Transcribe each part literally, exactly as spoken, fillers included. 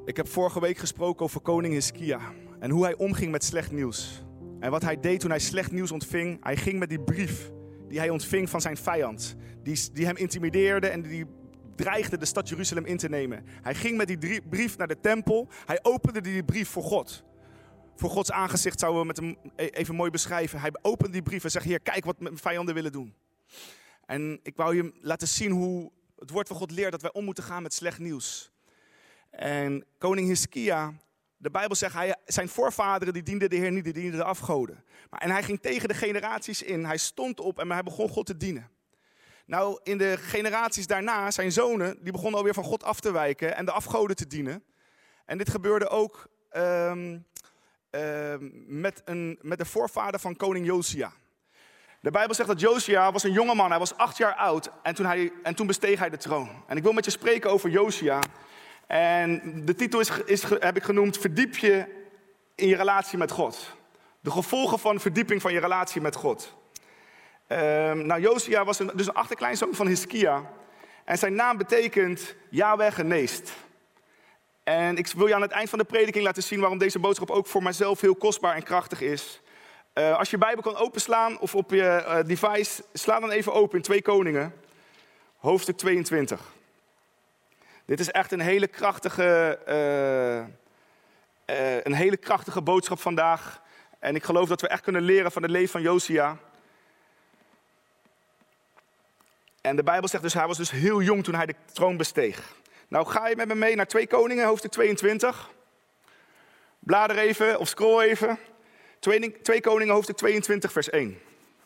Ik heb vorige week gesproken over koning Hiskia en hoe hij omging met slecht nieuws. En wat hij deed toen hij slecht nieuws ontving, hij ging met die brief die hij ontving van zijn vijand. Die, die hem intimideerde en die dreigde de stad Jeruzalem in te nemen. Hij ging met die drie, brief naar de tempel. Hij opende die brief voor God. Voor Gods aangezicht zouden we met hem even mooi beschrijven. Hij opende die brief en zegt, Heer, kijk wat mijn vijanden willen doen. En ik wou je laten zien hoe het woord van God leert dat wij om moeten gaan met slecht nieuws. En koning Hiskia, de Bijbel zegt, hij, zijn voorvaderen die dienden de Heer niet, die dienden de afgoden. Maar, en hij ging tegen de generaties in. Hij stond op en hij begon God te dienen. Nou, in de generaties daarna, zijn zonen, die begonnen alweer van God af te wijken en de afgoden te dienen. En dit gebeurde ook um, um, met, een, met de voorvader van koning Josia. De Bijbel zegt dat Josia was een jonge man, hij was acht jaar oud en toen, hij, en toen besteeg hij de troon. En ik wil met je spreken over Josia. En de titel is, is, heb ik genoemd, verdiep je in je relatie met God. De gevolgen van verdieping van je relatie met God. Um, nou, Josia was een, dus een achterkleinzoon van Hiskia. En zijn naam betekent Yahweh geneest. En ik wil je aan het eind van de prediking laten zien waarom deze boodschap ook voor mijzelf heel kostbaar en krachtig is. Uh, als je Bijbel kan openslaan of op je uh, device, sla dan even open in twee Koningen, hoofdstuk tweeëntwintig. Dit is echt een hele krachtige, uh, uh, een hele krachtige boodschap vandaag. En ik geloof dat we echt kunnen leren van het leven van Josia. En de Bijbel zegt dus, hij was dus heel jong toen hij de troon besteeg. Nou, ga je met me mee naar twee Koningen, hoofdstuk tweeëntwintig. Blader even, of scroll even. twee Koningen, hoofdstuk tweeëntwintig, vers één.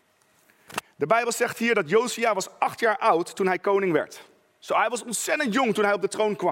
De Bijbel zegt hier dat Josia was acht jaar oud toen hij koning werd. Zo, hij was ontzettend jong toen hij op de troon kwam.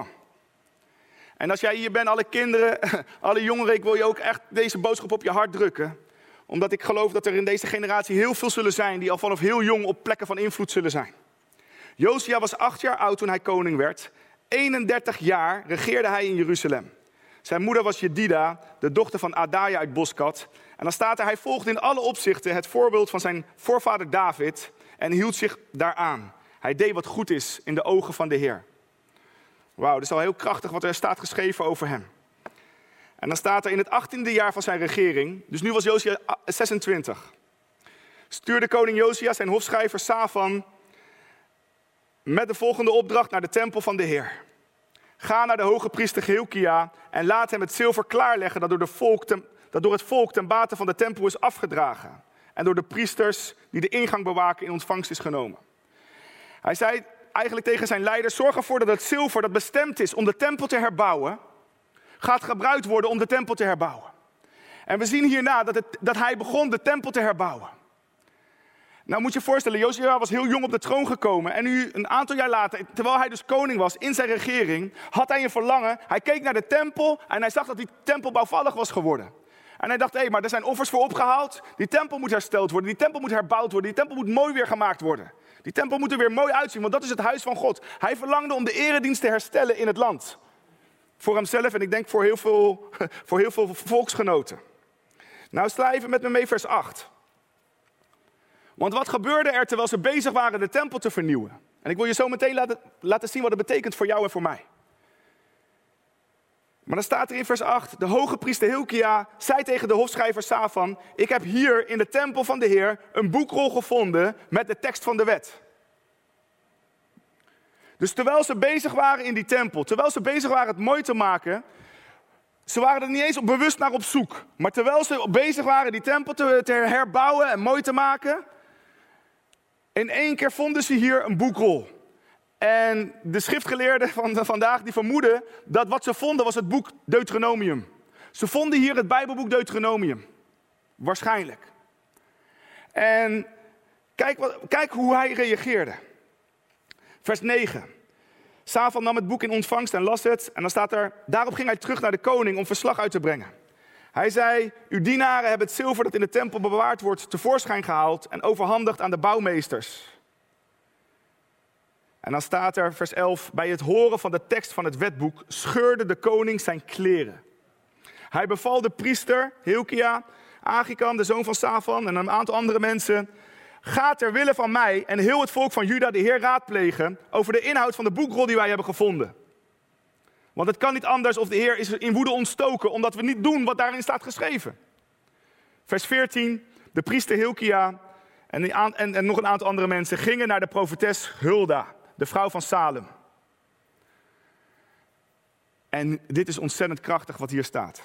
En als jij hier bent, alle kinderen, alle jongeren, ik wil je ook echt deze boodschap op je hart drukken. Omdat ik geloof dat er in deze generatie heel veel zullen zijn die al vanaf heel jong op plekken van invloed zullen zijn. Josia was acht jaar oud toen hij koning werd. eenendertig jaar regeerde hij in Jeruzalem. Zijn moeder was Jedida, de dochter van Adaja uit Boskat. En dan staat er, hij volgde in alle opzichten het voorbeeld van zijn voorvader David en hield zich daaraan. Hij deed wat goed is in de ogen van de Heer. Wauw, dat is al heel krachtig wat er staat geschreven over hem. En dan staat er in het achttiende jaar van zijn regering, dus nu was Josia zesentwintig, stuurde koning Josia zijn hofschrijver Safan met de volgende opdracht naar de tempel van de Heer. Ga naar de hoge priester Hilkia en laat hem het zilver klaarleggen dat door, de volk ten, dat door het volk ten bate van de tempel is afgedragen. En door de priesters die de ingang bewaken in ontvangst is genomen. Hij zei eigenlijk tegen zijn leiders, zorg ervoor dat het zilver dat bestemd is om de tempel te herbouwen, gaat gebruikt worden om de tempel te herbouwen. En we zien hierna dat, het, dat hij begon de tempel te herbouwen. Nou moet je je voorstellen, Josia was heel jong op de troon gekomen. En nu een aantal jaar later, terwijl hij dus koning was in zijn regering, had hij een verlangen. Hij keek naar de tempel en hij zag dat die tempel bouwvallig was geworden. En hij dacht, hé, hey, maar er zijn offers voor opgehaald. Die tempel moet hersteld worden, die tempel moet herbouwd worden. Die tempel moet mooi weer gemaakt worden. Die tempel moet er weer mooi uitzien, want dat is het huis van God. Hij verlangde om de eredienst te herstellen in het land. Voor hemzelf en ik denk voor heel veel, voor heel veel volksgenoten. Nou, sla even met me mee vers acht. Want wat gebeurde er terwijl ze bezig waren de tempel te vernieuwen? En ik wil je zo meteen laten, laten zien wat het betekent voor jou en voor mij. Maar dan staat er in vers acht, de hoge priester Hilkia zei tegen de hofschrijver Safan, ik heb hier in de tempel van de Heer een boekrol gevonden met de tekst van de wet. Dus terwijl ze bezig waren in die tempel, terwijl ze bezig waren het mooi te maken, ze waren er niet eens bewust naar op zoek. Maar terwijl ze bezig waren die tempel te, te herbouwen en mooi te maken, in één keer vonden ze hier een boekrol. En de schriftgeleerden van vandaag die vermoeden dat wat ze vonden was het boek Deuteronomium. Ze vonden hier het Bijbelboek Deuteronomium. Waarschijnlijk. En kijk, wat, kijk hoe hij reageerde. Vers negen. Safan nam het boek in ontvangst en las het. En dan staat er, daarop ging hij terug naar de koning om verslag uit te brengen. Hij zei, uw dienaren hebben het zilver dat in de tempel bewaard wordt tevoorschijn gehaald en overhandigd aan de bouwmeesters. En dan staat er, vers elf, bij het horen van de tekst van het wetboek scheurde de koning zijn kleren. Hij beval de priester, Hilkia, Agikam, de zoon van Safan en een aantal andere mensen, ga ter wille van mij en heel het volk van Juda de Heer raadplegen over de inhoud van de boekrol die wij hebben gevonden. Want het kan niet anders of de Heer is in woede ontstoken, omdat we niet doen wat daarin staat geschreven. Vers veertien, de priester Hilkia en, en, en nog een aantal andere mensen gingen naar de profetes Hulda, de vrouw van Salem. En dit is ontzettend krachtig wat hier staat.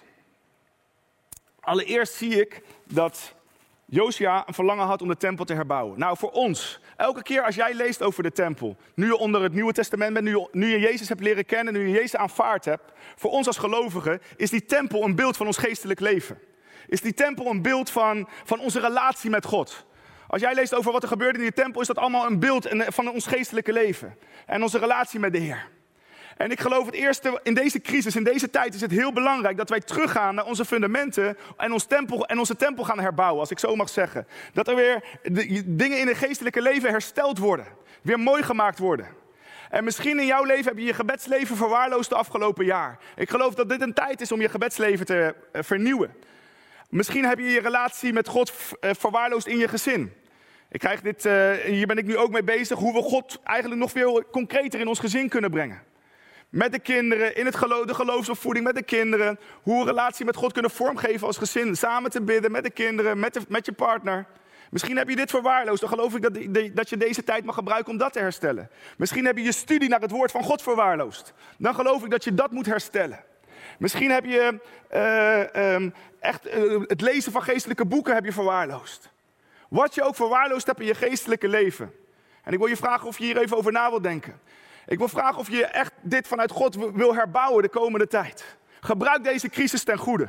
Allereerst zie ik dat Josia een verlangen had om de tempel te herbouwen. Nou, voor ons, elke keer als jij leest over de tempel, nu je onder het Nieuwe Testament bent, nu je, nu je Jezus hebt leren kennen, nu je Jezus aanvaard hebt, voor ons als gelovigen is die tempel een beeld van ons geestelijk leven. Is die tempel een beeld van, van onze relatie met God. Als jij leest over wat er gebeurde in die tempel, is dat allemaal een beeld van ons geestelijke leven. En onze relatie met de Heer. En ik geloof het eerste, in deze crisis, in deze tijd is het heel belangrijk dat wij teruggaan naar onze fundamenten en, ons tempel, en onze tempel gaan herbouwen, als ik zo mag zeggen. Dat er weer de, dingen in het geestelijke leven hersteld worden. Weer mooi gemaakt worden. En misschien in jouw leven heb je je gebedsleven verwaarloosd de afgelopen jaar. Ik geloof dat dit een tijd is om je gebedsleven te uh, vernieuwen. Misschien heb je je relatie met God uh, verwaarloosd in je gezin. Ik krijg dit, uh, hier ben ik nu ook mee bezig, hoe we God eigenlijk nog veel concreter in ons gezin kunnen brengen. Met de kinderen, in het geloof, de geloofsopvoeding met de kinderen. Hoe we een relatie met God kunnen vormgeven als gezin. Samen te bidden met de kinderen, met, de, met je partner. Misschien heb je dit verwaarloosd. Dan geloof ik dat, de, dat je deze tijd mag gebruiken om dat te herstellen. Misschien heb je je studie naar het woord van God verwaarloosd. Dan geloof ik dat je dat moet herstellen. Misschien heb je uh, um, echt uh, het lezen van geestelijke boeken heb je verwaarloosd. Wat je ook verwaarloosd hebt in je geestelijke leven. En ik wil je vragen of je hier even over na wilt denken. Ik wil vragen of je echt dit vanuit God wil herbouwen de komende tijd. Gebruik deze crisis ten goede.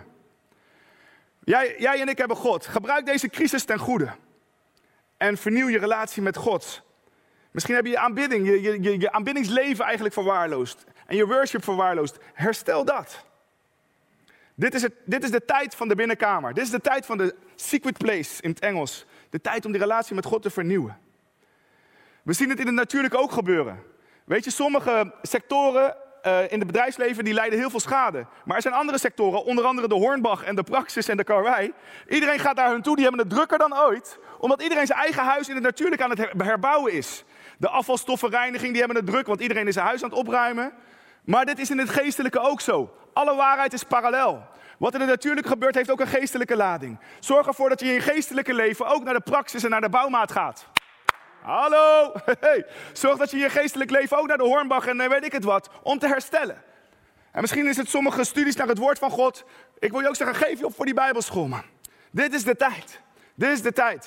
Jij, jij en ik hebben God. Gebruik deze crisis ten goede. En vernieuw je relatie met God. Misschien heb je je aanbidding, je, je, je, je aanbiddingsleven eigenlijk verwaarloosd. En je worship verwaarloosd. Herstel dat. Dit is, het, dit is de tijd van de binnenkamer. Dit is de tijd van de secret place in het Engels. De tijd om die relatie met God te vernieuwen. We zien het in het natuurlijk ook gebeuren. Weet je, sommige sectoren uh, in het bedrijfsleven die lijden heel veel schade. Maar er zijn andere sectoren, onder andere de Hornbach en de Praxis en de Karwei. Iedereen gaat naar hun toe, die hebben het drukker dan ooit. Omdat iedereen zijn eigen huis in het natuurlijk aan het herbouwen is. De afvalstoffenreiniging, die hebben het druk, want iedereen is zijn huis aan het opruimen. Maar dit is in het geestelijke ook zo. Alle waarheid is parallel. Wat in het natuurlijk gebeurt, heeft ook een geestelijke lading. Zorg ervoor dat je in je geestelijke leven ook naar de Praxis en naar de bouwmaat gaat. Hallo! Hey. Zorg dat je in je geestelijk leven ook naar de Hornbach en weet ik het wat, om te herstellen. En misschien is het sommige studies naar het woord van God. Ik wil je ook zeggen, geef je op voor die Bijbelschool, man. Dit is de tijd. Dit is de tijd.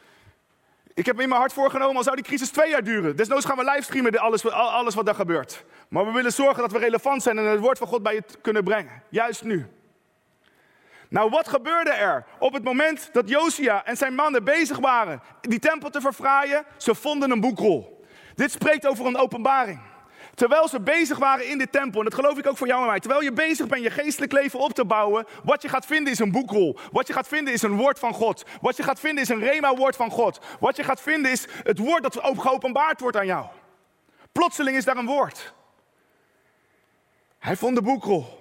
Ik heb me in mijn hart voorgenomen, al zou die crisis twee jaar duren. Desnoods gaan we livestreamen alles, alles wat daar gebeurt. Maar we willen zorgen dat we relevant zijn en het woord van God bij je kunnen brengen. Juist nu. Nou, wat gebeurde er op het moment dat Josia en zijn mannen bezig waren die tempel te verfraaien? Ze vonden een boekrol. Dit spreekt over een openbaring. Terwijl ze bezig waren in de tempel, en dat geloof ik ook voor jou en mij. Terwijl je bezig bent je geestelijk leven op te bouwen, wat je gaat vinden is een boekrol. Wat je gaat vinden is een woord van God. Wat je gaat vinden is een rema-woord van God. Wat je gaat vinden is het woord dat geopenbaard wordt aan jou. Plotseling is daar een woord. Hij vond de boekrol.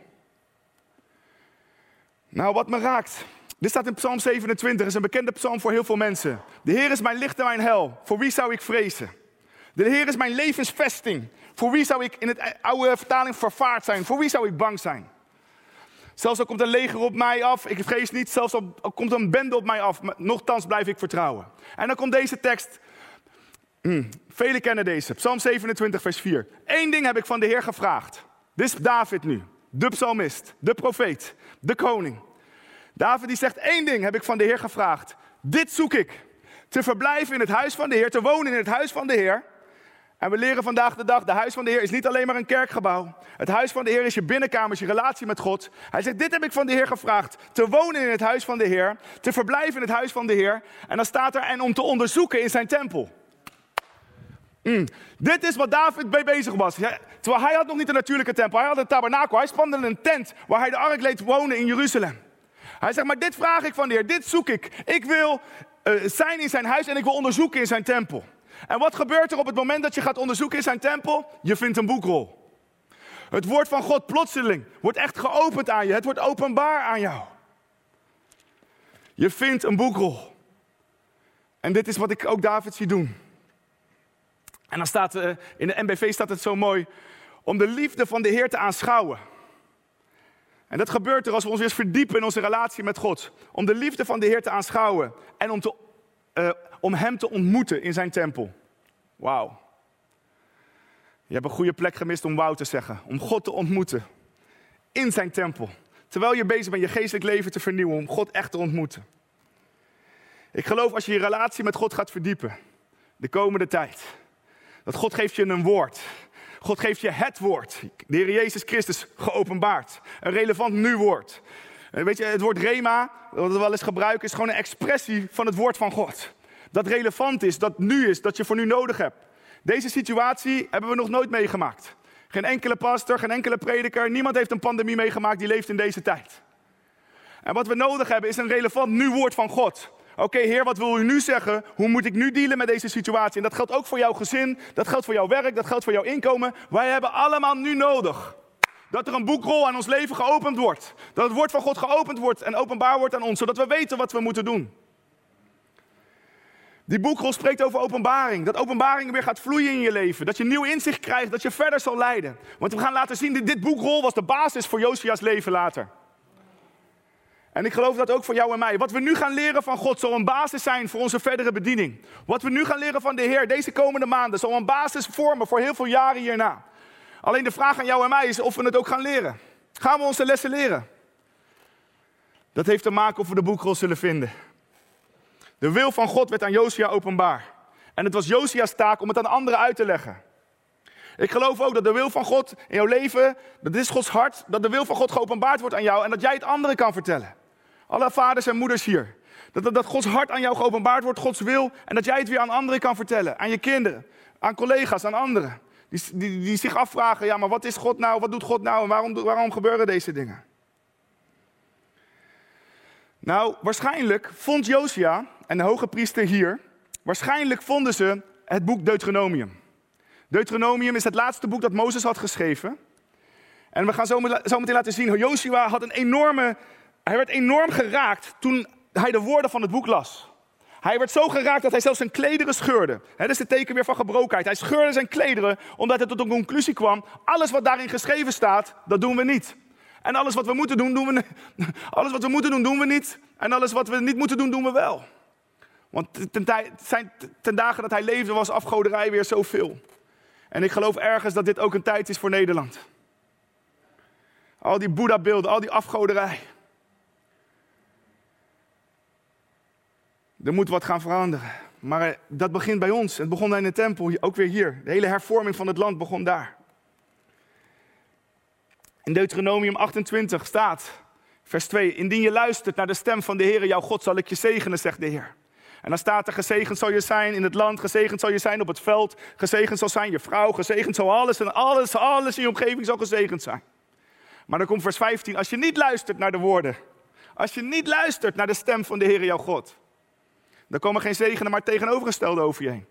Nou, wat me raakt. Dit staat in Psalm zevenentwintig, dat is een bekende psalm voor heel veel mensen. De Heer is mijn licht en mijn heil. Voor wie zou ik vrezen? De Heer is mijn levensvesting. Voor wie zou ik in het oude vertaling vervaard zijn? Voor wie zou ik bang zijn? Zelfs al komt een leger op mij af, ik vrees niet. Zelfs al komt een bende op mij af, maar nochtans blijf ik vertrouwen. En dan komt deze tekst. Hmm, velen kennen deze. Psalm zevenentwintig, vers vier. Eén ding heb ik van de Heer gevraagd. Dit is David nu. De psalmist, de profeet, de koning. David die zegt, één ding heb ik van de Heer gevraagd. Dit zoek ik. Te verblijven in het huis van de Heer, te wonen in het huis van de Heer. En we leren vandaag de dag, de huis van de Heer is niet alleen maar een kerkgebouw. Het huis van de Heer is je binnenkamer, is je relatie met God. Hij zegt, dit heb ik van de Heer gevraagd. Te wonen in het huis van de Heer, te verblijven in het huis van de Heer. En dan staat er, en om te onderzoeken in zijn tempel. Mm. Dit is wat David mee bezig was. Ja, terwijl hij had nog niet een natuurlijke tempel. Hij had een tabernakel. Hij spande een tent waar hij de ark leed wonen in Jeruzalem. Hij zegt, maar dit vraag ik van de Heer. Dit zoek ik. Ik wil uh, zijn in zijn huis en ik wil onderzoeken in zijn tempel. En wat gebeurt er op het moment dat je gaat onderzoeken in zijn tempel? Je vindt een boekrol. Het woord van God plotseling wordt echt geopend aan je. Het wordt openbaar aan jou. Je vindt een boekrol. En dit is wat ik ook David zie doen. En dan staat, uh, in de N B V staat het zo mooi. Om de liefde van de Heer te aanschouwen. En dat gebeurt er als we ons weer verdiepen in onze relatie met God. Om de liefde van de Heer te aanschouwen. En om, te, uh, om hem te ontmoeten in zijn tempel. Wauw. Je hebt een goede plek gemist om wauw te zeggen. Om God te ontmoeten. In zijn tempel. Terwijl je bezig bent je geestelijk leven te vernieuwen. Om God echt te ontmoeten. Ik geloof als je je relatie met God gaat verdiepen. De komende tijd. Dat God geeft je een woord. God geeft je het woord. De Heer Jezus Christus geopenbaard. Een relevant nu woord. Weet je, het woord rema, wat we wel eens gebruiken, is gewoon een expressie van het woord van God. Dat relevant is, dat nu is, dat je voor nu nodig hebt. Deze situatie hebben we nog nooit meegemaakt. Geen enkele pastor, geen enkele prediker, niemand heeft een pandemie meegemaakt die leeft in deze tijd. En wat we nodig hebben is een relevant nu woord van God. Oké, okay, Heer, wat wil u nu zeggen? Hoe moet ik nu dealen met deze situatie? En dat geldt ook voor jouw gezin, dat geldt voor jouw werk, dat geldt voor jouw inkomen. Wij hebben allemaal nu nodig dat er een boekrol aan ons leven geopend wordt. Dat het woord van God geopend wordt en openbaar wordt aan ons, zodat we weten wat we moeten doen. Die boekrol spreekt over openbaring. Dat openbaring weer gaat vloeien in je leven. Dat je nieuw inzicht krijgt, dat je verder zal leiden. Want we gaan laten zien, dat dit boekrol was de basis voor Josia's leven later. En ik geloof dat ook voor jou en mij. Wat we nu gaan leren van God zal een basis zijn voor onze verdere bediening. Wat we nu gaan leren van de Heer deze komende maanden zal een basis vormen voor heel veel jaren hierna. Alleen de vraag aan jou en mij is of we het ook gaan leren. Gaan we onze lessen leren? Dat heeft te maken of we de boekrol zullen vinden. De wil van God werd aan Josia openbaar. En het was Josia's taak om het aan anderen uit te leggen. Ik geloof ook dat de wil van God in jouw leven, dat is Gods hart, dat de wil van God geopenbaard wordt aan jou en dat jij het anderen kan vertellen. Alle vaders en moeders hier. Dat, dat, dat Gods hart aan jou geopenbaard wordt, Gods wil, en dat jij het weer aan anderen kan vertellen. Aan je kinderen, aan collega's, aan anderen. Die, die, die zich afvragen, ja, maar wat is God nou, wat doet God nou en waarom, waarom gebeuren deze dingen? Nou, waarschijnlijk vond Josia en de hoge priester hier, waarschijnlijk vonden ze het boek Deuteronomium. Deuteronomium is het laatste boek dat Mozes had geschreven. En we gaan zo, zo meteen laten zien, Josua had een enorme, hij werd enorm geraakt toen hij de woorden van het boek las. Hij werd zo geraakt dat hij zelfs zijn klederen scheurde. Dat is het teken weer van gebrokenheid. Hij scheurde zijn klederen omdat hij tot een conclusie kwam. Alles wat daarin geschreven staat, dat doen we niet. En alles wat we moeten doen, doen we, alles wat we moeten doen, doen we niet. En alles wat we niet moeten doen, doen we wel. Want ten, tij, zijn, ten dagen dat hij leefde was afgoderij weer zoveel. En ik geloof ergens dat dit ook een tijd is voor Nederland. Al die Boeddha-beelden, al die afgoderij. Er moet wat gaan veranderen. Maar dat begint bij ons. Het begon in de tempel, ook weer hier. De hele hervorming van het land begon daar. In Deuteronomium achtentwintig staat, vers twee. Indien je luistert naar de stem van de Heer, jouw God, zal ik je zegenen, zegt de Heer. En dan staat er, gezegend zal je zijn in het land, gezegend zal je zijn op het veld, gezegend zal zijn je vrouw, gezegend zal alles en alles, alles in je omgeving zal gezegend zijn. Maar dan komt vers vijftien, als je niet luistert naar de woorden, als je niet luistert naar de stem van de Heer, jouw God, dan komen geen zegenen, maar tegenovergestelde over je heen.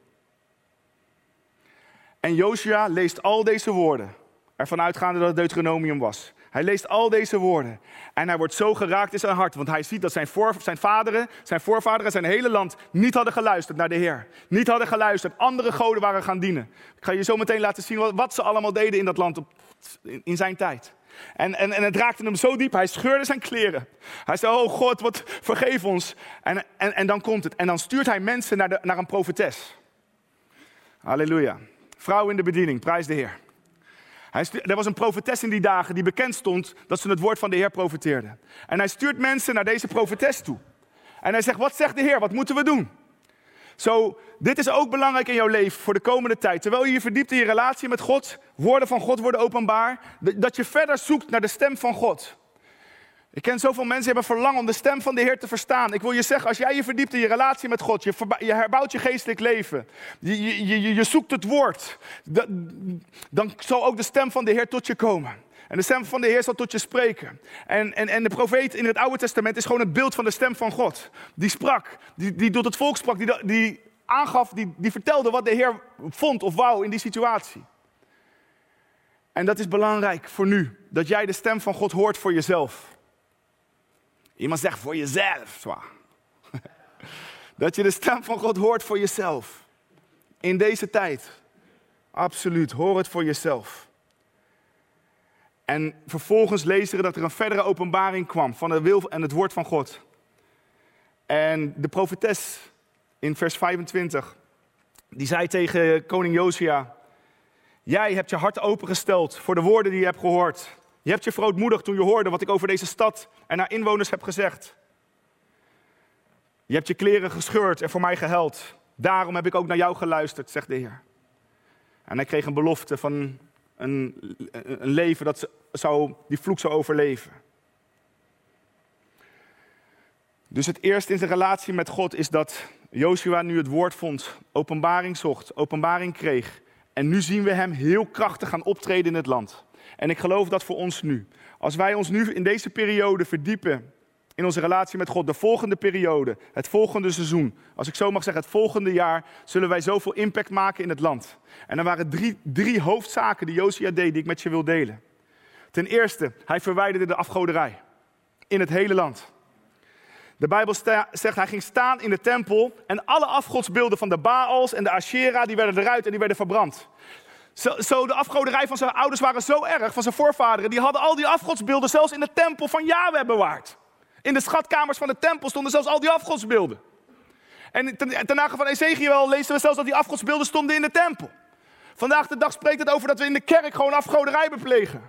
En Josua leest al deze woorden, ervan uitgaande dat het Deuteronomium was. Hij leest al deze woorden en hij wordt zo geraakt in zijn hart, want hij ziet dat zijn, voor, zijn vaderen, zijn voorvaderen, zijn hele land niet hadden geluisterd naar de Heer. Niet hadden geluisterd, andere goden waren gaan dienen. Ik ga je zo meteen laten zien wat, wat ze allemaal deden in dat land op, in, in zijn tijd. En, en, en het raakte hem zo diep, hij scheurde zijn kleren. Hij zei, oh God, wat, vergeef ons. En, en, en dan komt het. En dan stuurt hij mensen naar, de, naar een profetes. Halleluja. Vrouw in de bediening, prijs de Heer. Hij stuurt, er was een profetes in die dagen die bekend stond dat ze het woord van de Heer profeteerde. En hij stuurt mensen naar deze profetes toe. En hij zegt, wat zegt de Heer, wat moeten we doen? Zo, dit is ook belangrijk in jouw leven voor de komende tijd. Terwijl je je verdiept in je relatie met God, woorden van God worden openbaar, dat je verder zoekt naar de stem van God. Ik ken zoveel mensen die hebben verlangen om de stem van de Heer te verstaan. Ik wil je zeggen, als jij je verdiept in je relatie met God, je, verba- je herbouwt je geestelijk leven, je, je, je, je zoekt het woord, da, dan zal ook de stem van de Heer tot je komen. En de stem van de Heer zal tot je spreken. En, en, en de profeet in het Oude Testament is gewoon het beeld van de stem van God. Die sprak, die, die tot het volk sprak, die, die aangaf, die, die vertelde wat de Heer vond of wou in die situatie. En dat is belangrijk voor nu, dat jij de stem van God hoort voor jezelf. Iemand zegt voor jezelf. Zwaar. Dat je de stem van God hoort voor jezelf. In deze tijd. Absoluut, hoor het voor jezelf. En vervolgens lezen we dat er een verdere openbaring kwam van de wil en het woord van God. En de profetes in vers vijfentwintig, die zei tegen koning Josia: jij hebt je hart opengesteld voor de woorden die je hebt gehoord. Je hebt je verootmoedigd toen je hoorde wat ik over deze stad en haar inwoners heb gezegd. Je hebt je kleren gescheurd en voor mij gehuild. Daarom heb ik ook naar jou geluisterd, zegt de Heer. En hij kreeg een belofte van een, een leven dat zou, die vloek zou overleven. Dus het eerste in zijn relatie met God is dat Jozua nu het woord vond, openbaring zocht, openbaring kreeg. En nu zien we hem heel krachtig gaan optreden in het land. En ik geloof dat voor ons nu. Als wij ons nu in deze periode verdiepen in onze relatie met God, de volgende periode, het volgende seizoen, als ik zo mag zeggen, het volgende jaar, zullen wij zoveel impact maken in het land. En er waren drie, drie hoofdzaken die Jozua deed, die ik met je wil delen. Ten eerste, hij verwijderde de afgoderij in het hele land. De Bijbel sta, zegt, hij ging staan in de tempel en alle afgodsbeelden van de Baals en de Asherah, die werden eruit en die werden verbrand. Zo, zo de afgoderij van zijn ouders waren zo erg, van zijn voorvaderen, die hadden al die afgodsbeelden zelfs in de tempel van Yahweh bewaard. In de schatkamers van de tempel stonden zelfs al die afgodsbeelden. En ten, ten nage van Ezekiel lezen we zelfs dat die afgodsbeelden stonden in de tempel. Vandaag de dag spreekt het over dat we in de kerk gewoon afgoderij beplegen.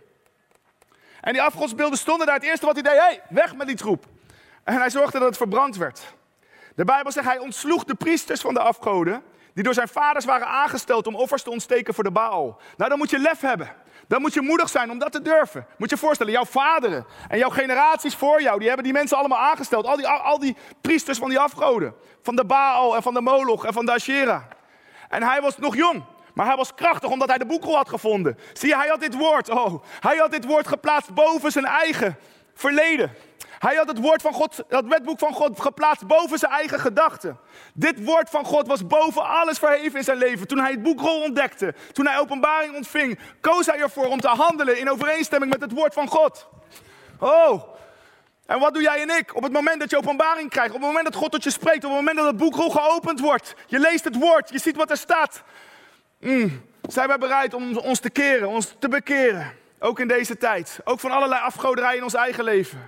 En die afgodsbeelden stonden daar. Het eerste wat hij deed, hey, weg met die troep. En hij zorgde dat het verbrand werd. De Bijbel zegt, hij ontsloeg de priesters van de afgoden, die door zijn vaders waren aangesteld om offers te ontsteken voor de Baal. Nou, dan moet je lef hebben. Dan moet je moedig zijn om dat te durven. Moet je je voorstellen, jouw vaderen en jouw generaties voor jou, die hebben die mensen allemaal aangesteld. Al die, al die priesters van die afgoden. Van de Baal en van de Moloch en van de Asherah. En hij was nog jong, maar hij was krachtig omdat hij de boekrol had gevonden. Zie je, hij had dit woord, oh, hij had dit woord geplaatst boven zijn eigen verleden. Hij had het woord van God, dat wetboek van God geplaatst boven zijn eigen gedachten. Dit woord van God was boven alles verheven in zijn leven. Toen hij het boekrol ontdekte, toen hij openbaring ontving, koos hij ervoor om te handelen in overeenstemming met het woord van God. Oh, en wat doe jij en ik? Op het moment dat je openbaring krijgt, op het moment dat God tot je spreekt, op het moment dat het boekrol geopend wordt, je leest het woord, je ziet wat er staat. Mm, zijn wij bereid om ons te keren, ons te bekeren? Ook in deze tijd. Ook van allerlei afgoderij in ons eigen leven.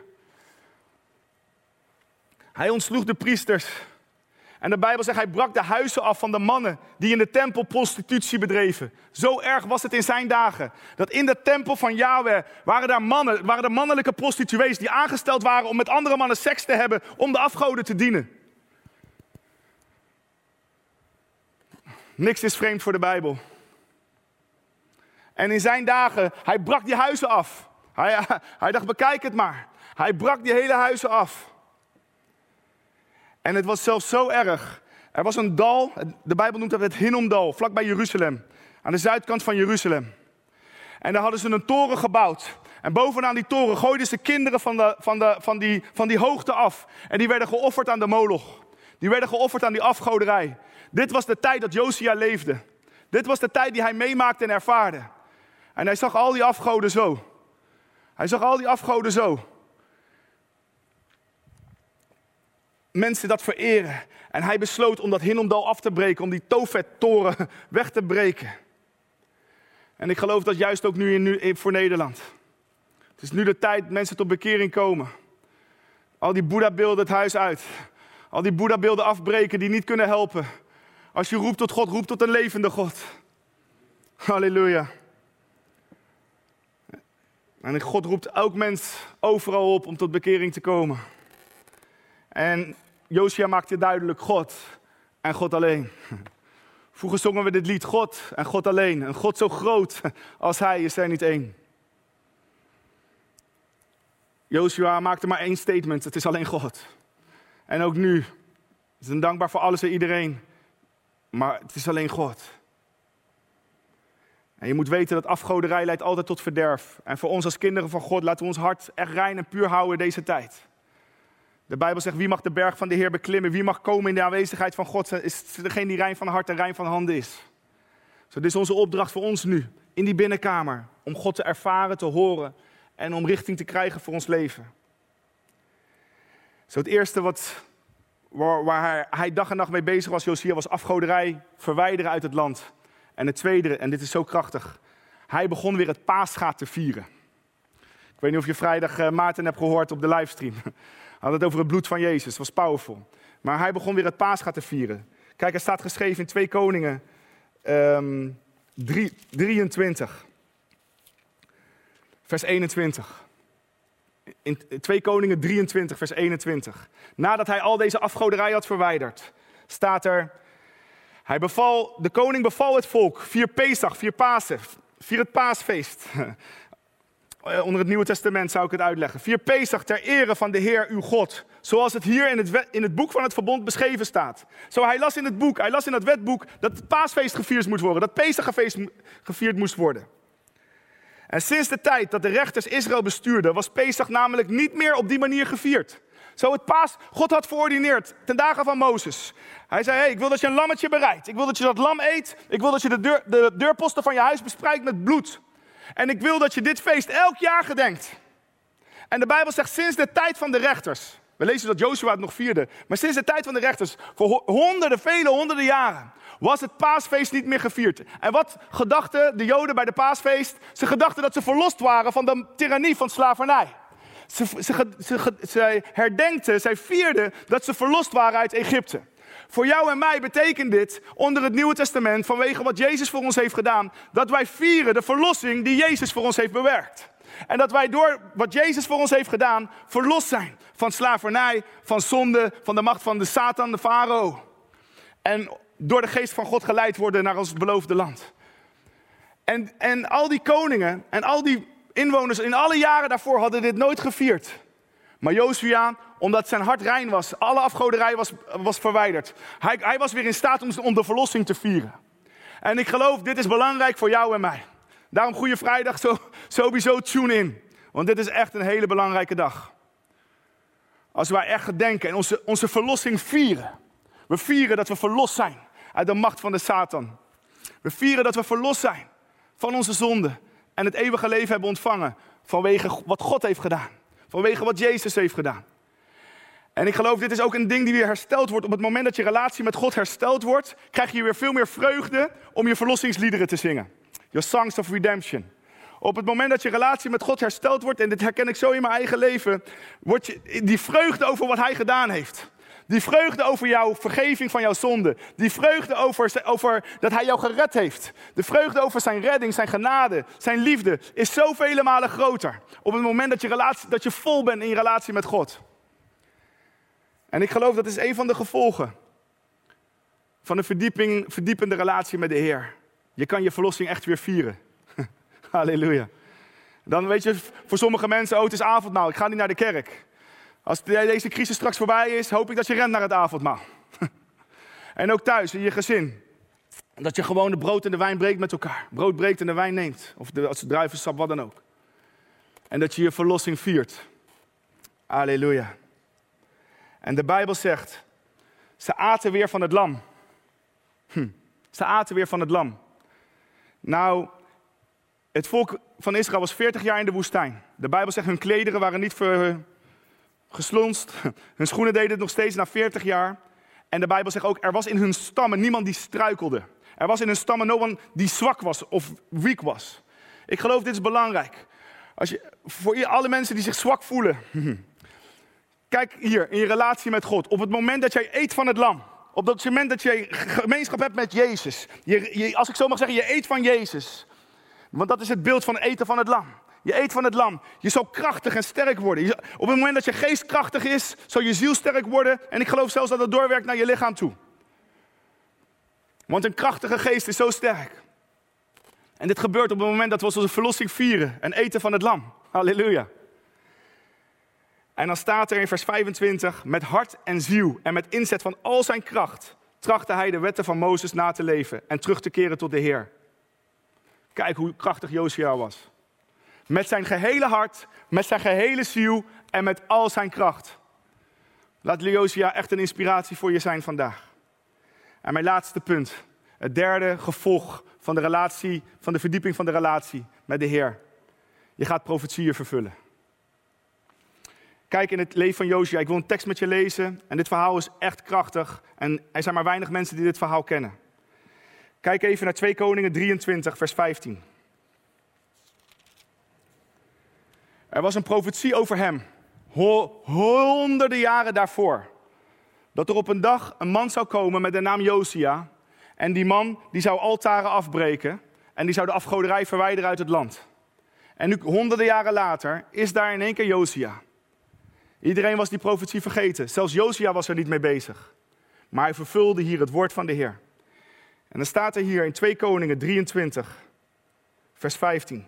Hij ontsloeg de priesters. En de Bijbel zegt, hij brak de huizen af van de mannen die in de tempel prostitutie bedreven. Zo erg was het in zijn dagen. Dat in de tempel van Yahweh waren daar mannen, waren er mannelijke prostituees die aangesteld waren om met andere mannen seks te hebben om de afgoden te dienen. Niks is vreemd voor de Bijbel. En in zijn dagen, hij brak die huizen af. Hij, hij dacht, bekijk het maar. Hij brak die hele huizen af. En het was zelfs zo erg. Er was een dal, de Bijbel noemt dat het Hinnomdal, vlakbij Jeruzalem. Aan de zuidkant van Jeruzalem. En daar hadden ze een toren gebouwd. En bovenaan die toren gooiden ze kinderen van, de, van, de, van, die, van die hoogte af. En die werden geofferd aan de Moloch. Die werden geofferd aan die afgoderij. Dit was de tijd dat Josia leefde. Dit was de tijd die hij meemaakte en ervaarde. En hij zag al die afgoden zo. Hij zag al die afgoden zo. Mensen dat vereren. En hij besloot om dat Hinnomdal af te breken, om die Tofet-toren weg te breken. En ik geloof dat juist ook nu, in, nu voor Nederland. Het is nu de tijd dat mensen tot bekering komen. Al die Boeddha-beelden het huis uit. Al die Boeddha-beelden afbreken die niet kunnen helpen. Als je roept tot God, roep tot een levende God. Halleluja. En God roept elk mens overal op om tot bekering te komen. En Josia maakte duidelijk God en God alleen. Vroeger zongen we dit lied, God en God alleen. Een God zo groot als hij is er niet één. Josia maakte maar één statement, het is alleen God. En ook nu, we zijn dankbaar voor alles en iedereen. Maar het is alleen God. En je moet weten dat afgoderij leidt altijd tot verderf. En voor ons als kinderen van God, laten we ons hart echt rein en puur houden in deze tijd. De Bijbel zegt, wie mag de berg van de Heer beklimmen? Wie mag komen in de aanwezigheid van God? Is degene die rein van hart en rein van handen is. Zo, dit is onze opdracht voor ons nu, in die binnenkamer. Om God te ervaren, te horen en om richting te krijgen voor ons leven. Zo, het eerste wat, waar, waar hij, hij dag en nacht mee bezig was, Josia, was afgoderij verwijderen uit het land. En het tweede, en dit is zo krachtig, hij begon weer het paasgaat te vieren. weet niet of je vrijdag uh, Maarten hebt gehoord op de livestream. Hij had het over het bloed van Jezus, dat was powerful. Maar hij begon weer het Pascha te vieren. Kijk, er staat geschreven in twee Koningen um, drie, drieëntwintig. Vers eenentwintig. In twee Koningen drieëntwintig, vers eenentwintig. Nadat hij al deze afgoderij had verwijderd, staat er... Hij beval, de koning beval het volk, vier Pesach, vier Pasen, vier het paasfeest. Onder het Nieuwe Testament zou ik het uitleggen. Vier Pesach ter ere van de Heer uw God. Zoals het hier in het, wet, in het boek van het verbond beschreven staat. Zo hij las in het boek, hij las in het wetboek dat het paasfeest gevierd moest worden. Dat Pesachfeest gevierd moest worden. En sinds de tijd dat de rechters Israël bestuurden, was Pesach namelijk niet meer op die manier gevierd. Zo het paas, God had verordineerd ten dagen van Mozes. Hij zei, hey, ik wil dat je een lammetje bereidt. Ik wil dat je dat lam eet. Ik wil dat je de, deur, de deurposten van je huis bespreikt met bloed. En ik wil dat je dit feest elk jaar gedenkt. En de Bijbel zegt sinds de tijd van de rechters. We lezen dat Jozua het nog vierde. Maar sinds de tijd van de rechters, voor honderden, vele honderden jaren, was het paasfeest niet meer gevierd. En wat gedachten de Joden bij de paasfeest? Ze gedachten dat ze verlost waren van de tirannie van slavernij. Ze, ze, ze, ze herdenkten, zij vierden dat ze verlost waren uit Egypte. Voor jou en mij betekent dit, onder het Nieuwe Testament, vanwege wat Jezus voor ons heeft gedaan, dat wij vieren de verlossing die Jezus voor ons heeft bewerkt. En dat wij door wat Jezus voor ons heeft gedaan, verlost zijn van slavernij, van zonde, van de macht van de Satan, de farao. En door de geest van God geleid worden naar ons beloofde land. En, en al die koningen en al die inwoners in alle jaren daarvoor hadden dit nooit gevierd. Maar Jozua, omdat zijn hart rein was, alle afgoderij was, was verwijderd. Hij, hij was weer in staat om, om de verlossing te vieren. En ik geloof, dit is belangrijk voor jou en mij. Daarom Goede Vrijdag, zo, sowieso tune in. Want dit is echt een hele belangrijke dag. Als wij echt gedenken en onze, onze verlossing vieren. We vieren dat we verlost zijn uit de macht van de Satan. We vieren dat we verlost zijn van onze zonden. En het eeuwige leven hebben ontvangen vanwege wat God heeft gedaan. Vanwege wat Jezus heeft gedaan. En ik geloof, dit is ook een ding die weer hersteld wordt. Op het moment dat je relatie met God hersteld wordt, krijg je weer veel meer vreugde om je verlossingsliederen te zingen. Your songs of redemption. Op het moment dat je relatie met God hersteld wordt, en dit herken ik zo in mijn eigen leven, wordt je die vreugde over wat hij gedaan heeft. Die vreugde over jouw vergeving van jouw zonde. Die vreugde over, over dat hij jou gered heeft. De vreugde over zijn redding, zijn genade, zijn liefde is zoveel malen groter. Op het moment dat je, relatie, dat je vol bent in je relatie met God. En ik geloof dat is een van de gevolgen van een verdieping, verdiepende relatie met de Heer. Je kan je verlossing echt weer vieren. Halleluja. Dan weet je, voor sommige mensen, oh het is avondmaal, ik ga niet naar de kerk. Als deze crisis straks voorbij is, hoop ik dat je rent naar het avondmaal. En ook thuis, in je gezin. Dat je gewoon de brood en de wijn breekt met elkaar. Brood breekt en de wijn neemt. Of de, als de druivensap, wat dan ook. En dat je je verlossing viert. Halleluja. En de Bijbel zegt, ze aten weer van het lam. Hm. Ze aten weer van het lam. Nou, het volk van Israël was veertig jaar in de woestijn. De Bijbel zegt, hun klederen waren niet ver, geslonst. Hun schoenen deden het nog steeds na veertig jaar. En de Bijbel zegt ook, er was in hun stammen niemand die struikelde. Er was in hun stammen no one die zwak was of weak was. Ik geloof, dit is belangrijk. Als je, voor alle mensen die zich zwak voelen. Kijk hier, in je relatie met God. Op het moment dat jij eet van het lam. Op het moment dat jij gemeenschap hebt met Jezus. Je, je, als ik zo mag zeggen, je eet van Jezus. Want dat is het beeld van eten van het lam. Je eet van het lam. Je zal krachtig en sterk worden. Je, op het moment dat je geest krachtig is, zal je ziel sterk worden. En ik geloof zelfs dat het doorwerkt naar je lichaam toe. Want een krachtige geest is zo sterk. En dit gebeurt op het moment dat we onze verlossing vieren en eten van het lam. Halleluja. En dan staat er in vers vijfentwintig, met hart en ziel en met inzet van al zijn kracht trachtte hij de wetten van Mozes na te leven en terug te keren tot de Heer. Kijk hoe krachtig Jozua was. Met zijn gehele hart, met zijn gehele ziel en met al zijn kracht. Laat Jozua echt een inspiratie voor je zijn vandaag. En mijn laatste punt, het derde gevolg van de relatie, van de verdieping van de relatie met de Heer. Je gaat profetieën vervullen. Kijk in het leven van Jozua. Ik wil een tekst met je lezen. En dit verhaal is echt krachtig. En er zijn maar weinig mensen die dit verhaal kennen. Kijk even naar twee Koningen drieëntwintig, vers vijftien. Er was een profetie over hem. Ho- honderden jaren daarvoor. Dat er op een dag een man zou komen met de naam Josia. En die man die zou altaren afbreken. En die zou de afgoderij verwijderen uit het land. En nu, honderden jaren later, is daar in één keer Josia. Iedereen was die profetie vergeten. Zelfs Josia was er niet mee bezig. Maar hij vervulde hier het woord van de Heer. En dan staat er hier in twee Koningen drieëntwintig, vers vijftien.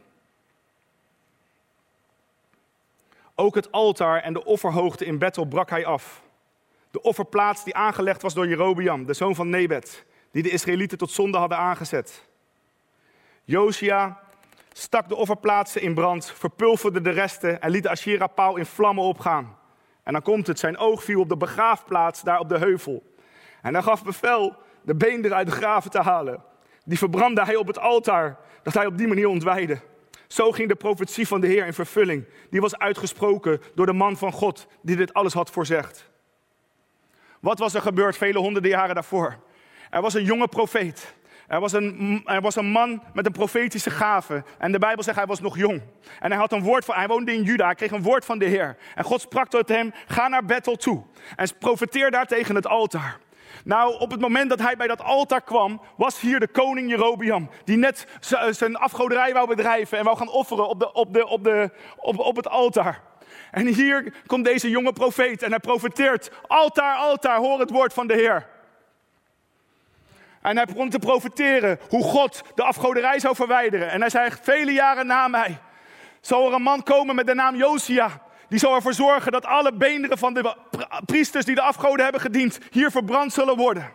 Ook het altaar en de offerhoogte in Bethel brak hij af. De offerplaats die aangelegd was door Jerobeam, de zoon van Nebat, die de Israëlieten tot zonde hadden aangezet. Josia stak de offerplaatsen in brand, verpulverde de resten en liet de Asherah-paal in vlammen opgaan. En dan komt het, zijn oog viel op de begraafplaats daar op de heuvel. En hij gaf bevel de beenderen uit de graven te halen. Die verbrandde hij op het altaar, dat hij op die manier ontwijdde. Zo ging de profetie van de Heer in vervulling. Die was uitgesproken door de man van God, die dit alles had voorzegd. Wat was er gebeurd vele honderden jaren daarvoor? Er was een jonge profeet. Er was, een, er was een man met een profetische gave. En de Bijbel zegt hij was nog jong. En hij had een woord van, hij woonde in Juda, hij kreeg een woord van de Heer. En God sprak tot hem, ga naar Bethel toe. En profeteer daar tegen het altaar. Nou, op het moment dat hij bij dat altaar kwam, was hier de koning Jerobeam. Die net zijn afgoderij wou bedrijven en wou gaan offeren op, de, op, de, op, de, op, op het altaar. En hier komt deze jonge profeet en hij profeteert, altaar, altaar, hoor het woord van de Heer. En hij begon te profeteren hoe God de afgoderij zou verwijderen. En hij zei, vele jaren na mij zal er een man komen met de naam Josia. Die zal ervoor zorgen dat alle beenderen van de priesters die de afgoden hebben gediend hier verbrand zullen worden.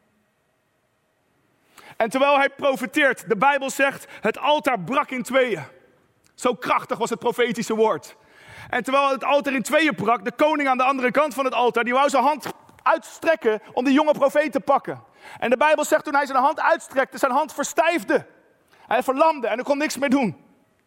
En terwijl hij profeteert, de Bijbel zegt, het altaar brak in tweeën. Zo krachtig was het profetische woord. En terwijl het altaar in tweeën brak, de koning aan de andere kant van het altaar, die wou zijn hand uitstrekken om die jonge profeet te pakken. En de Bijbel zegt, toen hij zijn hand uitstrekte, zijn hand verstijfde. Hij verlamde en hij kon niks meer doen.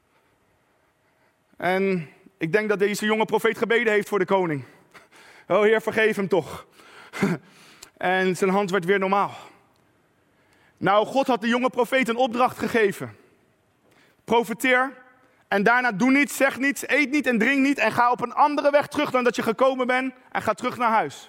En ik denk dat deze jonge profeet gebeden heeft voor de koning. Oh Heer, vergeef hem toch. En zijn hand werd weer normaal. Nou, God had de jonge profeet een opdracht gegeven. Profeteer en daarna doe niets, zeg niets, eet niet en drink niet. En ga op een andere weg terug dan dat je gekomen bent. En ga terug naar huis.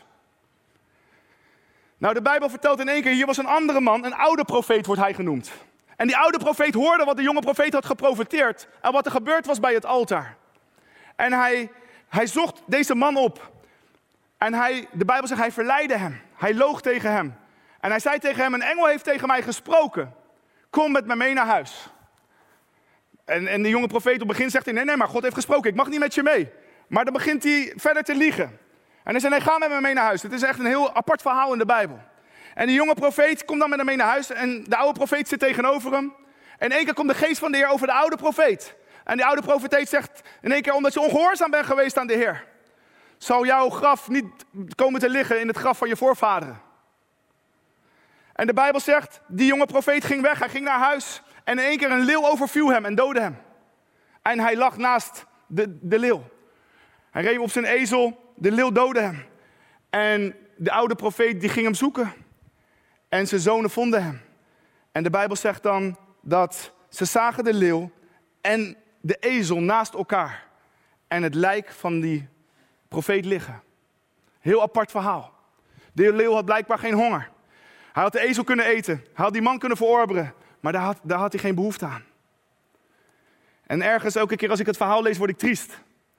Nou, de Bijbel vertelt in één keer, hier was een andere man, een oude profeet wordt hij genoemd. En die oude profeet hoorde wat de jonge profeet had geprofeteerd. En wat er gebeurd was bij het altaar. En hij, hij zocht deze man op. En hij, de Bijbel zegt, hij verleidde hem. Hij loog tegen hem. En hij zei tegen hem, een engel heeft tegen mij gesproken. Kom met me mee naar huis. En, en de jonge profeet op het begin zegt hij, nee, nee, maar God heeft gesproken. Ik mag niet met je mee. Maar dan begint hij verder te liegen. En hij zei, nee, ga met me mee naar huis. Het is echt een heel apart verhaal in de Bijbel. En die jonge profeet komt dan met hem mee naar huis. En de oude profeet zit tegenover hem. En in één keer komt de geest van de Heer over de oude profeet. En die oude profeet zegt in één keer, omdat je ongehoorzaam bent geweest aan de Heer, zal jouw graf niet komen te liggen in het graf van je voorvaderen. En de Bijbel zegt, die jonge profeet ging weg, hij ging naar huis. En in één keer een leeuw overviel hem en doodde hem. En hij lag naast de, de leeuw. Hij reed op zijn ezel, de leeuw doodde hem. En de oude profeet die ging hem zoeken. En zijn zonen vonden hem. En de Bijbel zegt dan dat ze zagen de leeuw en de ezel naast elkaar. En het lijk van die profeet liggen. Heel apart verhaal. De leeuw had blijkbaar geen honger. Hij had de ezel kunnen eten. Hij had die man kunnen verorberen. Maar daar had, daar had hij geen behoefte aan. En ergens, elke keer als ik het verhaal lees, word ik triest.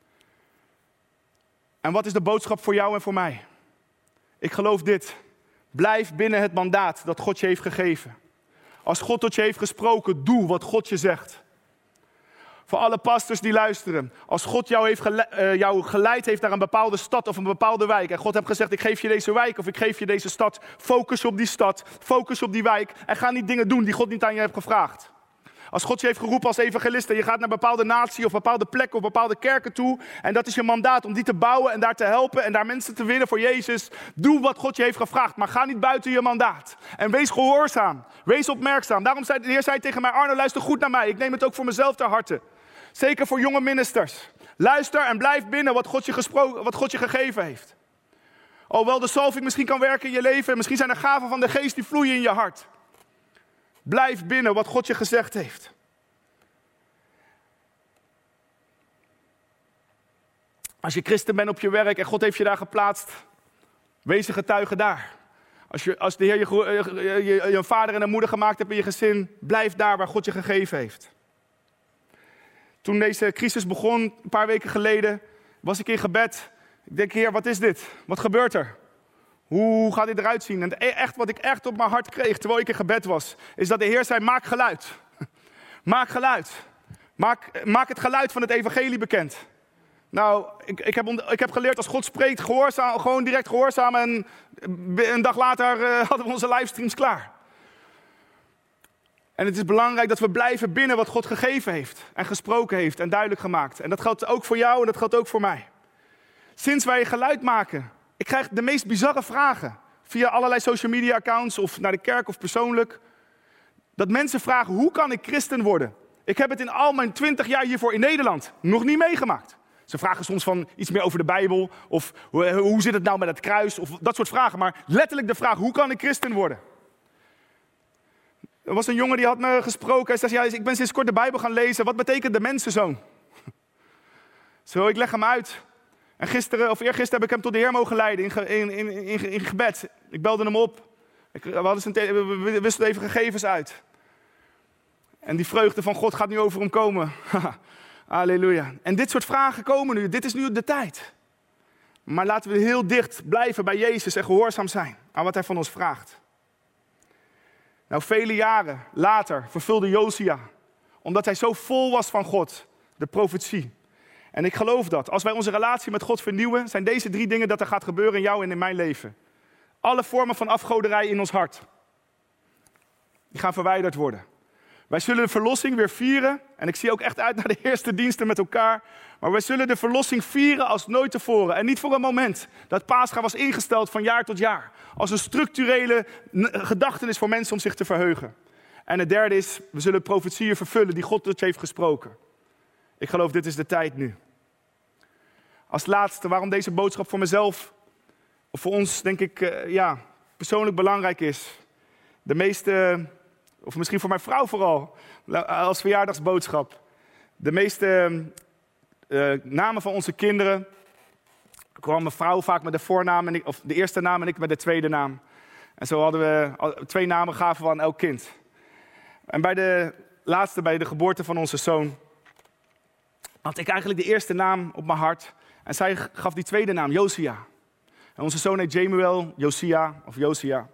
En wat is de boodschap voor jou en voor mij? Ik geloof dit. Blijf binnen het mandaat dat God je heeft gegeven. Als God tot je heeft gesproken, doe wat God je zegt. Voor alle pastors die luisteren. Als God jou, heeft gele- uh, jou geleid heeft naar een bepaalde stad of een bepaalde wijk. En God heeft gezegd, ik geef je deze wijk of ik geef je deze stad. Focus op die stad, focus op die wijk. En ga niet dingen doen die God niet aan je heeft gevraagd. Als God je heeft geroepen als evangelist en je gaat naar een bepaalde natie of bepaalde plekken of bepaalde kerken toe. En dat is je mandaat om die te bouwen en daar te helpen en daar mensen te winnen voor Jezus. Doe wat God je heeft gevraagd, maar ga niet buiten je mandaat. En wees gehoorzaam, wees opmerkzaam. Daarom zei de Heer zei tegen mij, Arno, luister goed naar mij. Ik neem het ook voor mezelf ter harte. Zeker voor jonge ministers. Luister en blijf binnen wat God je, gespro- wat God je gegeven heeft. Alhoewel de salving misschien kan werken in je leven. Misschien zijn er gaven van de geest die vloeien in je hart. Blijf binnen wat God je gezegd heeft. Als je christen bent op je werk en God heeft je daar geplaatst, wees een getuige daar. Als, je, als de Heer je, je, je, je vader en een moeder gemaakt hebt in je gezin, blijf daar waar God je gegeven heeft. Toen deze crisis begon, een paar weken geleden, was ik in gebed. Ik denk, Heer, wat is dit? Wat gebeurt er? Hoe gaat dit eruit zien? En echt wat ik echt op mijn hart kreeg, terwijl ik in gebed was, is dat de Heer zei, maak geluid. Maak geluid. Maak, maak het geluid van het evangelie bekend. Nou, ik, ik, heb, ik heb geleerd als God spreekt, gehoorzaam, gewoon direct gehoorzaam. En een dag later uh, hadden we onze livestreams klaar. En het is belangrijk dat we blijven binnen wat God gegeven heeft. En gesproken heeft en duidelijk gemaakt. En dat geldt ook voor jou en dat geldt ook voor mij. Sinds wij geluid maken, ik krijg de meest bizarre vragen. Via allerlei social media accounts of naar de kerk of persoonlijk. Dat mensen vragen, hoe kan ik christen worden? Ik heb het in al mijn twintig jaar hiervoor in Nederland nog niet meegemaakt. Ze vragen soms van iets meer over de Bijbel. Of hoe, hoe zit het nou met het kruis? Of dat soort vragen. Maar letterlijk de vraag, hoe kan ik christen worden? Er was een jongen die had me gesproken. Hij zei, ja, ik ben sinds kort de Bijbel gaan lezen. Wat betekent de mensenzoon? Zo, ik leg hem uit. En gisteren, of eergisteren heb ik hem tot de Heer mogen leiden in, in, in, in, in gebed. Ik belde hem op. Ik, we, hadden zijn te, we wisselden even gegevens uit. En die vreugde van God gaat nu over hem komen. Halleluja. En dit soort vragen komen nu. Dit is nu de tijd. Maar laten we heel dicht blijven bij Jezus en gehoorzaam zijn aan wat hij van ons vraagt. Nou, vele jaren later vervulde Josia, omdat hij zo vol was van God, de profetie. En ik geloof dat. Als wij onze relatie met God vernieuwen, zijn deze drie dingen dat er gaat gebeuren in jou en in mijn leven. Alle vormen van afgoderij in ons hart. Die gaan verwijderd worden. Wij zullen de verlossing weer vieren. En ik zie ook echt uit naar de eerste diensten met elkaar. Maar wij zullen de verlossing vieren als nooit tevoren. En niet voor een moment. Dat Pascha was ingesteld van jaar tot jaar. Als een structurele gedachtenis voor mensen om zich te verheugen. En het derde is, we zullen profetieën vervullen die God tot je heeft gesproken. Ik geloof, dit is de tijd nu. Als laatste, waarom deze boodschap voor mezelf, of voor ons, denk ik, uh, ja, persoonlijk belangrijk is. De meeste, of misschien voor mijn vrouw vooral, als verjaardagsboodschap. De meeste uh, namen van onze kinderen, kwam mijn vrouw vaak met de voornaam, en ik, of de eerste naam en ik met de tweede naam. En zo hadden we, twee namen gaven we aan elk kind. En bij de laatste, bij de geboorte van onze zoon, had ik eigenlijk de eerste naam op mijn hart. En zij gaf die tweede naam, Josia. En onze zoon heet Jemuel, Josia of Josia.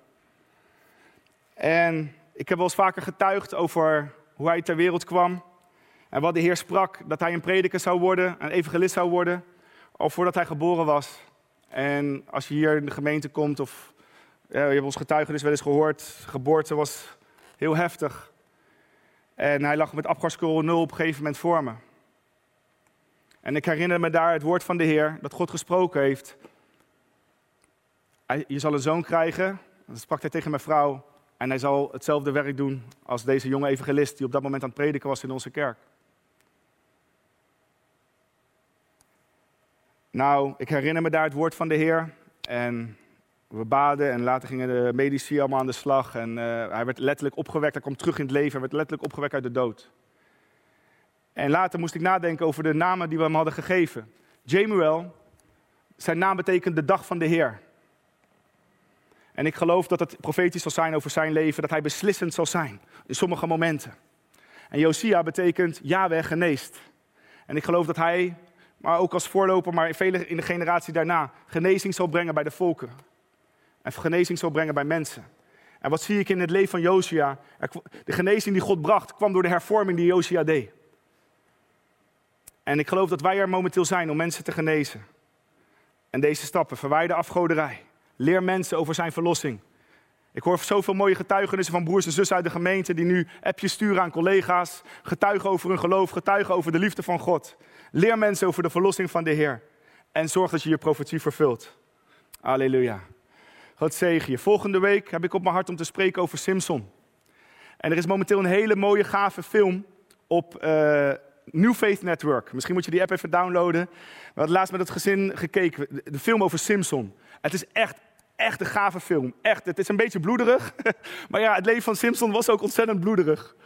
En ik heb wel eens vaker getuigd over hoe hij ter wereld kwam. En wat de Heer sprak, dat hij een prediker zou worden, een evangelist zou worden. Al voordat hij geboren was. En als je hier in de gemeente komt, of ja, je hebt ons getuigenis wel eens gehoord. Geboorte was heel heftig. En hij lag met Apgar nul op een gegeven moment voor me. En ik herinner me daar het woord van de Heer, dat God gesproken heeft. Je zal een zoon krijgen, dat sprak hij tegen mijn vrouw. En hij zal hetzelfde werk doen als deze jonge evangelist die op dat moment aan het prediken was in onze kerk. Nou, ik herinner me daar het woord van de Heer. En we baden en later gingen de medici allemaal aan de slag. En uh, hij werd letterlijk opgewekt, hij kwam terug in het leven. Hij werd letterlijk opgewekt uit de dood. En later moest ik nadenken over de namen die we hem hadden gegeven. Jemuel, zijn naam betekent de dag van de Heer. En ik geloof dat het profetisch zal zijn over zijn leven, dat hij beslissend zal zijn in sommige momenten. En Josia betekent Yahweh geneest. En ik geloof dat hij, maar ook als voorloper, maar in vele in de generatie daarna, genezing zal brengen bij de volken. En genezing zal brengen bij mensen. En wat zie ik in het leven van Josia? De genezing die God bracht, kwam door de hervorming die Josia deed. En ik geloof dat wij er momenteel zijn om mensen te genezen. En deze stappen, verwijder afgoderij. Leer mensen over zijn verlossing. Ik hoor zoveel mooie getuigenissen van broers en zussen uit de gemeente die nu appjes sturen aan collega's. Getuigen over hun geloof, getuigen over de liefde van God. Leer mensen over de verlossing van de Heer. En zorg dat je je profetie vervult. Halleluja. God zegen je. Volgende week heb ik op mijn hart om te spreken over Simson. En er is momenteel een hele mooie, gave film op uh, New Faith Network. Misschien moet je die app even downloaden. We hadden laatst met het gezin gekeken. De film over Simson. Het is echt, echt een gave film. Echt, het is een beetje bloederig. Maar ja, het leven van Simson was ook ontzettend bloederig.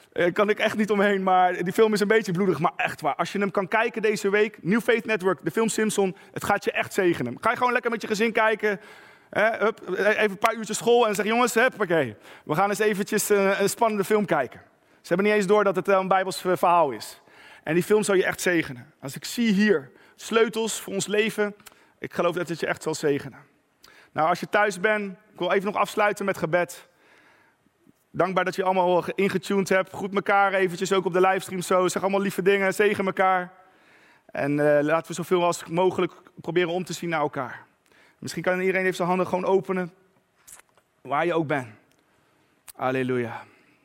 Daar kan ik echt niet omheen, maar die film is een beetje bloedig. Maar echt waar, als je hem kan kijken deze week, New Faith Network, de film Simpson, het gaat je echt zegenen. Ga je gewoon lekker met je gezin kijken, hè, hup, even een paar uurtjes school en zeg jongens, huppakee, we gaan eens eventjes een spannende film kijken. Ze hebben niet eens door dat het een Bijbels verhaal is. En die film zal je echt zegenen. Als ik zie hier sleutels voor ons leven, ik geloof dat het je echt zal zegenen. Nou, als je thuis bent, ik wil even nog afsluiten met gebed. Dankbaar dat je allemaal ingetuned hebt. Groet elkaar eventjes, ook op de livestream zo. Zeg allemaal lieve dingen, zegen elkaar. En uh, laten we zoveel als mogelijk proberen om te zien naar elkaar. Misschien kan iedereen even zijn handen gewoon openen, waar je ook bent. Halleluja.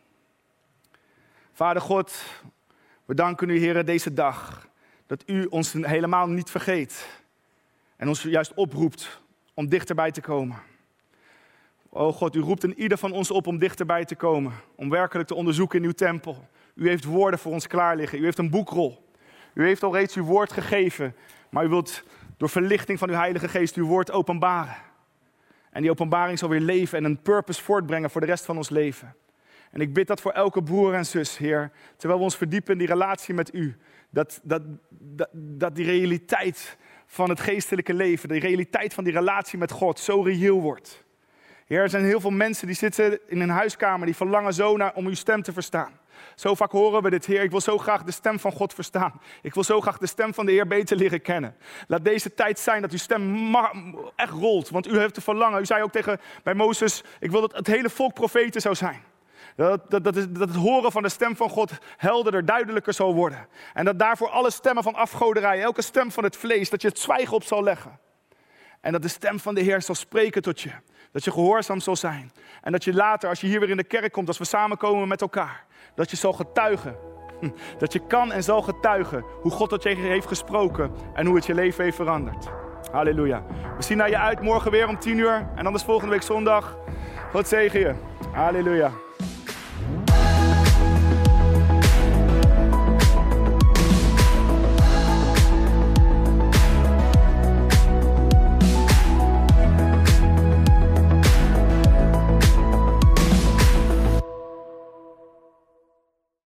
Vader God, we danken u, Heer, deze dag. Dat u ons helemaal niet vergeet. En ons juist oproept om dichterbij te komen. O God, u roept in ieder van ons op om dichterbij te komen. Om werkelijk te onderzoeken in uw tempel. U heeft woorden voor ons klaar liggen. U heeft een boekrol. U heeft al reeds uw woord gegeven. Maar u wilt door verlichting van uw Heilige Geest uw woord openbaren. En die openbaring zal weer leven en een purpose voortbrengen voor de rest van ons leven. En ik bid dat voor elke broer en zus, Heer. Terwijl we ons verdiepen in die relatie met u. Dat, dat, dat, dat die realiteit van het geestelijke leven, de realiteit van die relatie met God zo reëel wordt. Heer, er zijn heel veel mensen die zitten in een huiskamer, die verlangen zo naar om uw stem te verstaan. Zo vaak horen we dit, Heer. Ik wil zo graag de stem van God verstaan. Ik wil zo graag de stem van de Heer beter leren kennen. Laat deze tijd zijn dat uw stem echt rolt, want u heeft te verlangen. U zei ook tegen bij Mozes, ik wil dat het hele volk profeten zou zijn. Dat, dat, dat, is, dat het horen van de stem van God helderder, duidelijker zal worden. En dat daarvoor alle stemmen van afgoderij, elke stem van het vlees, dat je het zwijgen op zal leggen. En dat de stem van de Heer zal spreken tot je. Dat je gehoorzaam zal zijn. En dat je later, als je hier weer in de kerk komt, als we samenkomen met elkaar, dat je zal getuigen. Dat je kan en zal getuigen hoe God tot je heeft gesproken en hoe het je leven heeft veranderd. Halleluja. We zien naar je uit morgen weer om tien uur en anders volgende week zondag. God zegen je. Halleluja.